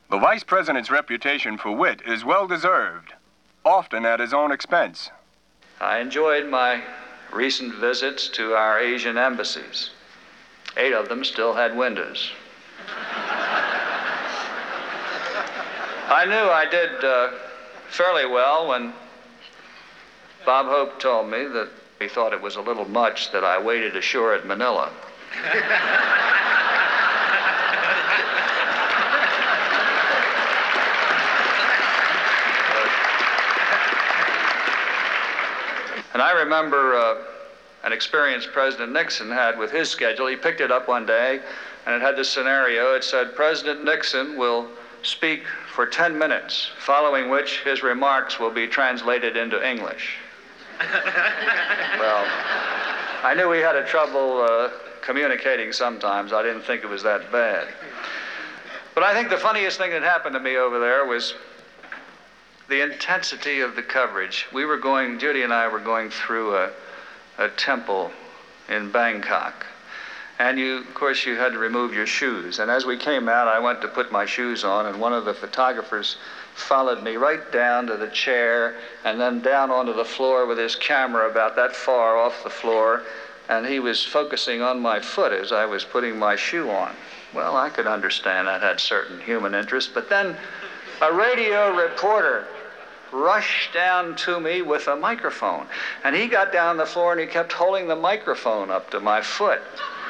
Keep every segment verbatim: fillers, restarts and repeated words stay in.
The Vice President's reputation for wit is well-deserved, often at his own expense. I enjoyed my recent visits to our Asian embassies. Eight of them still had windows. I knew I did uh, fairly well when Bob Hope told me that he thought it was a little much that I waited ashore at Manila. And I remember uh, an experience President Nixon had with his schedule. He picked it up one day, and it had this scenario. It said, President Nixon will speak for ten minutes, following which his remarks will be translated into English. Well, I knew we had a trouble uh, communicating sometimes. I didn't think it was that bad. But I think the funniest thing that happened to me over there was the intensity of the coverage. We were going, Judy and I were going through a, a temple in Bangkok. And you, of course, you had to remove your shoes. And as we came out, I went to put my shoes on, and one of the photographers followed me right down to the chair and then down onto the floor with his camera about that far off the floor. And he was focusing on my foot as I was putting my shoe on. Well, I could understand that had certain human interest, but then a radio reporter rushed down to me with a microphone. And he got down on the floor and he kept holding the microphone up to my foot.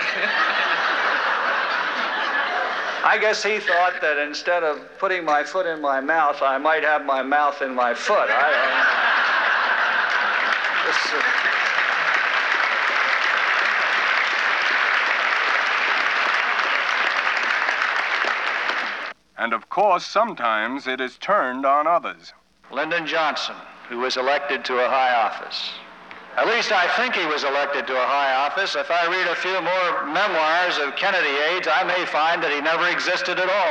I guess he thought that instead of putting my foot in my mouth, I might have my mouth in my foot. I, uh, this, uh... And of course, sometimes it is turned on others. Lyndon Johnson, who was elected to a high office. At least I think he was elected to a high office. If I read a few more memoirs of Kennedy aides, I may find that he never existed at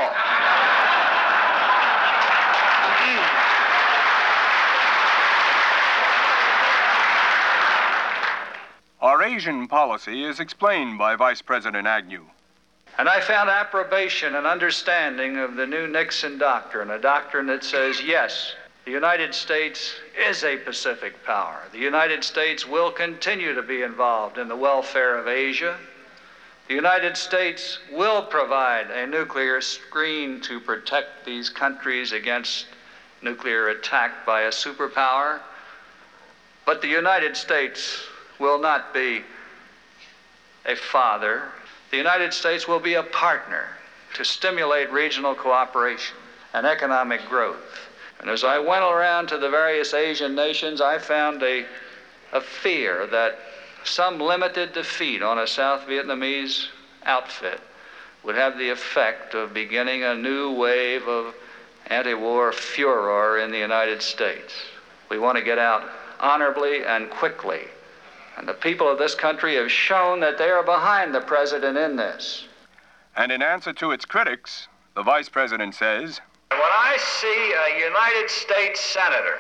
all. Our Asian policy is explained by Vice President Agnew. And I found approbation and understanding of the new Nixon doctrine, a doctrine that says, yes, the United States is a Pacific power. The United States will continue to be involved in the welfare of Asia. The United States will provide a nuclear screen to protect these countries against nuclear attack by a superpower. But the United States will not be a father. The United States will be a partner to stimulate regional cooperation and economic growth. And as I went around to the various Asian nations, I found a, a fear that some limited defeat on a South Vietnamese outfit would have the effect of beginning a new wave of anti-war furor in the United States. We want to get out honorably and quickly. And the people of this country have shown that they are behind the president in this. And in answer to its critics, the Vice President says, when I see a United States senator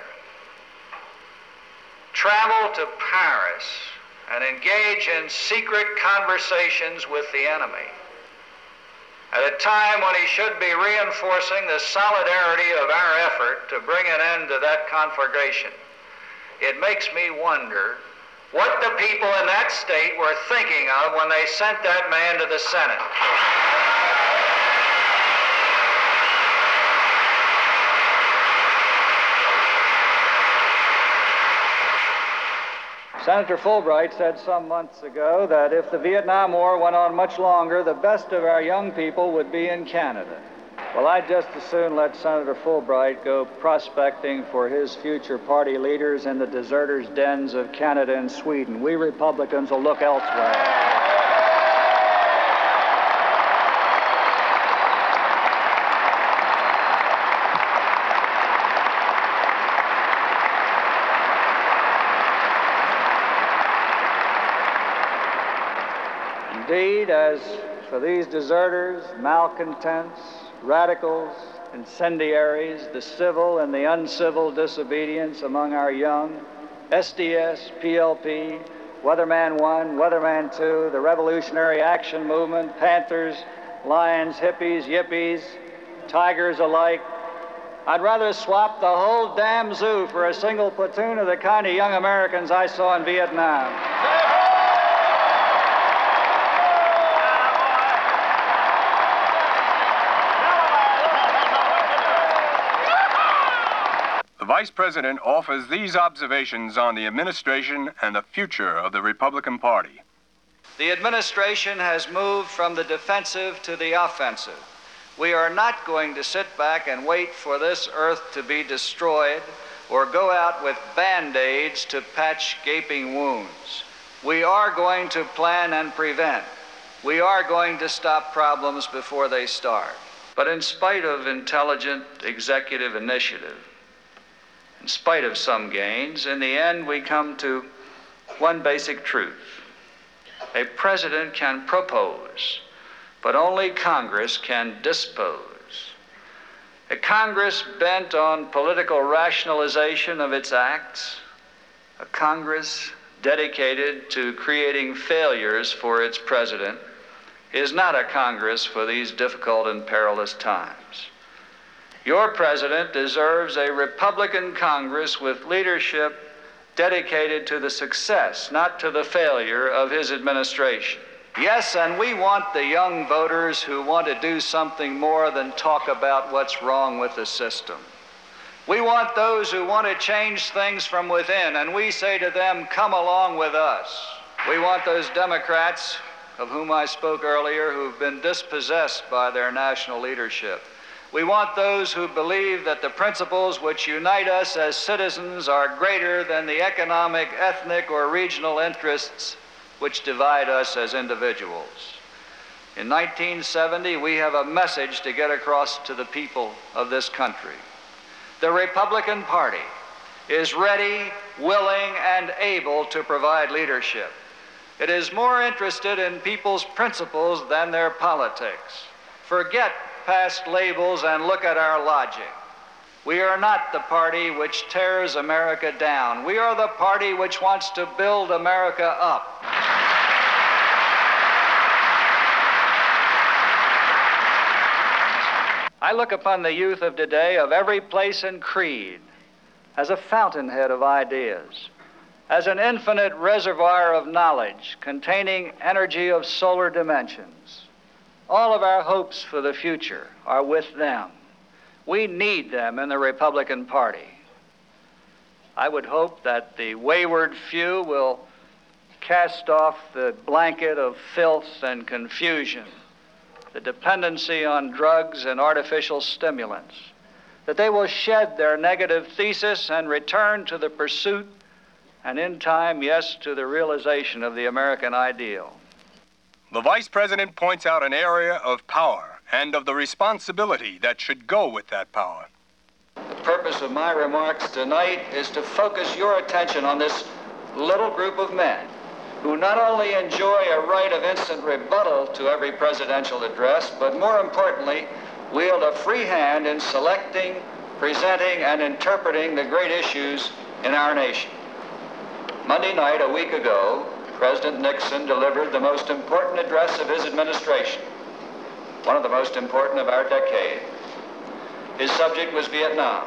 travel to Paris and engage in secret conversations with the enemy, at a time when he should be reinforcing the solidarity of our effort to bring an end to that conflagration, it makes me wonder what the people in that state were thinking of when they sent that man to the Senate. Senator Fulbright said some months ago that if the Vietnam War went on much longer, the best of our young people would be in Canada. Well, I'd just as soon let Senator Fulbright go prospecting for his future party leaders in the deserters' dens of Canada and Sweden. We Republicans will look elsewhere. Indeed, as for these deserters, malcontents, radicals, incendiaries, the civil and the uncivil disobedience among our young, S D S, P L P, Weatherman One, Weatherman Two, the Revolutionary Action Movement, Panthers, Lions, hippies, yippies, tigers alike. I'd rather swap the whole damn zoo for a single platoon of the kind of young Americans I saw in Vietnam. The Vice President offers these observations on the administration and the future of the Republican Party. The administration has moved from the defensive to the offensive. We are not going to sit back and wait for this earth to be destroyed or go out with Band-Aids to patch gaping wounds. We are going to plan and prevent. We are going to stop problems before they start. But in spite of intelligent executive initiative, in spite of some gains, in the end we come to one basic truth. A president can propose, but only Congress can dispose. A Congress bent on political rationalization of its acts, a Congress dedicated to creating failures for its president, is not a Congress for these difficult and perilous times. Your president deserves a Republican Congress with leadership dedicated to the success, not to the failure of his administration. Yes, and we want the young voters who want to do something more than talk about what's wrong with the system. We want those who want to change things from within, and we say to them, come along with us. We want those Democrats, of whom I spoke earlier, who've been dispossessed by their national leadership. We want those who believe that the principles which unite us as citizens are greater than the economic, ethnic, or regional interests which divide us as individuals. In nineteen seventy, we have a message to get across to the people of this country. The Republican Party is ready, willing, and able to provide leadership. It is more interested in people's principles than their politics. Forget past labels and look at our logic. We are not the party which tears America down. We are the party which wants to build America up. I look upon the youth of today, of every place and creed, as a fountainhead of ideas, as an infinite reservoir of knowledge containing energy of solar dimensions. All of our hopes for the future are with them. We need them in the Republican Party. I would hope that the wayward few will cast off the blanket of filth and confusion, the dependency on drugs and artificial stimulants, that they will shed their negative thesis and return to the pursuit and in time, yes, to the realization of the American ideal. The Vice President points out an area of power and of the responsibility that should go with that power. The purpose of my remarks tonight is to focus your attention on this little group of men who not only enjoy a right of instant rebuttal to every presidential address, but more importantly, wield a free hand in selecting, presenting, and interpreting the great issues in our nation. Monday night, a week ago, President Nixon delivered the most important address of his administration, one of the most important of our decade. His subject was Vietnam.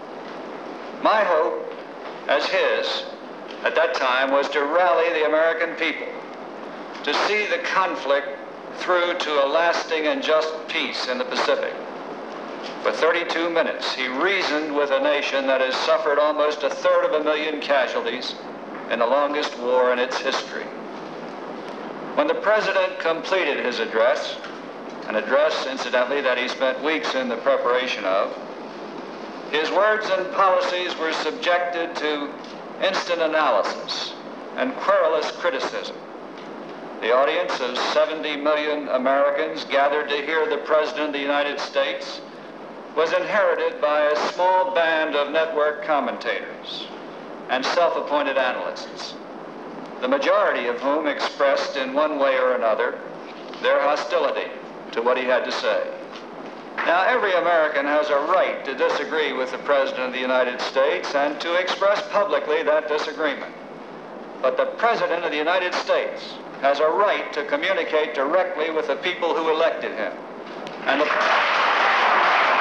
My hope, as his, at that time, was to rally the American people, to see the conflict through to a lasting and just peace in the Pacific. For thirty-two minutes, he reasoned with a nation that has suffered almost a third of a million casualties in the longest war in its history. When the president completed his address, an address, incidentally, that he spent weeks in the preparation of, his words and policies were subjected to instant analysis and querulous criticism. The audience of seventy million Americans gathered to hear the President of the United States was inherited by a small band of network commentators and self-appointed analysts, the majority of whom expressed in one way or another their hostility to what he had to say. Now, every American has a right to disagree with the President of the United States and to express publicly that disagreement. But the President of the United States has a right to communicate directly with the people who elected him. And the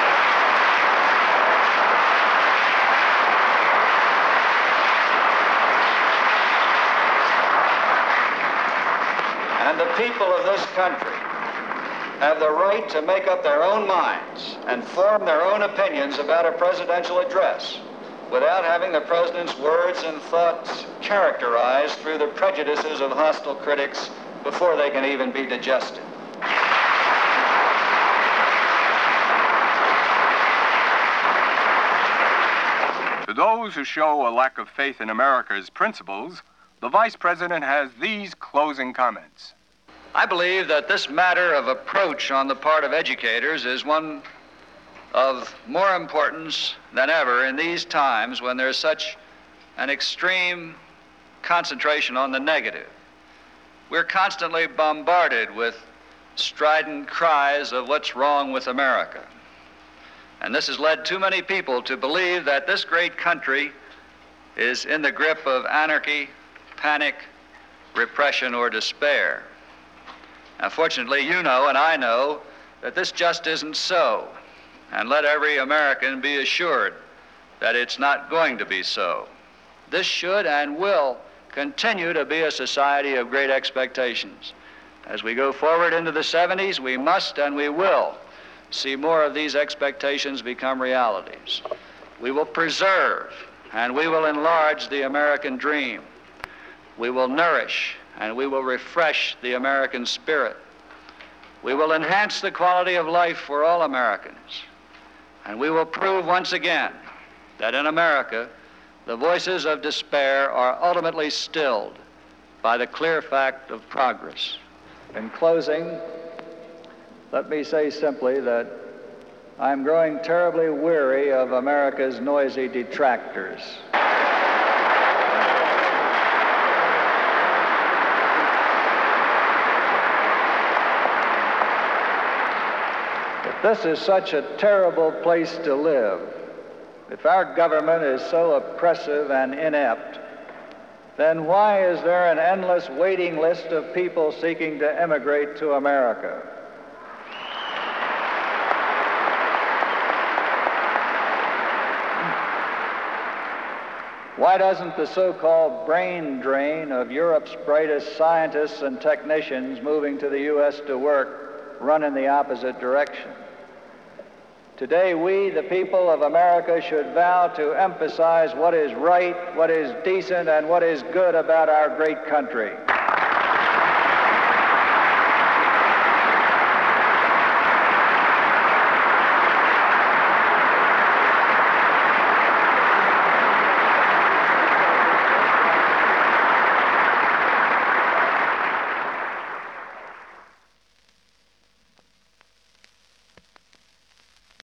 And the people of this country have the right to make up their own minds and form their own opinions about a presidential address without having the president's words and thoughts characterized through the prejudices of hostile critics before they can even be digested. To those who show a lack of faith in America's principles, the Vice President has these closing comments. I believe that this matter of approach on the part of educators is one of more importance than ever in these times when there's such an extreme concentration on the negative. We're constantly bombarded with strident cries of what's wrong with America. And this has led too many people to believe that this great country is in the grip of anarchy, panic, repression, or despair. Now, fortunately, you know and I know that this just isn't so. And let every American be assured that it's not going to be so. This should and will continue to be a society of great expectations. As we go forward into the seventies, we must and we will see more of these expectations become realities. We will preserve and we will enlarge the American dream. We will nourish and we will refresh the American spirit. We will enhance the quality of life for all Americans. And we will prove once again that in America, the voices of despair are ultimately stilled by the clear fact of progress. In closing, let me say simply that I'm growing terribly weary of America's noisy detractors. If this is such a terrible place to live, if our government is so oppressive and inept, then why is there an endless waiting list of people seeking to emigrate to America? Why doesn't the so-called brain drain of Europe's brightest scientists and technicians moving to the U S to work run in the opposite direction? Today, we, the people of America, should vow to emphasize what is right, what is decent, and what is good about our great country.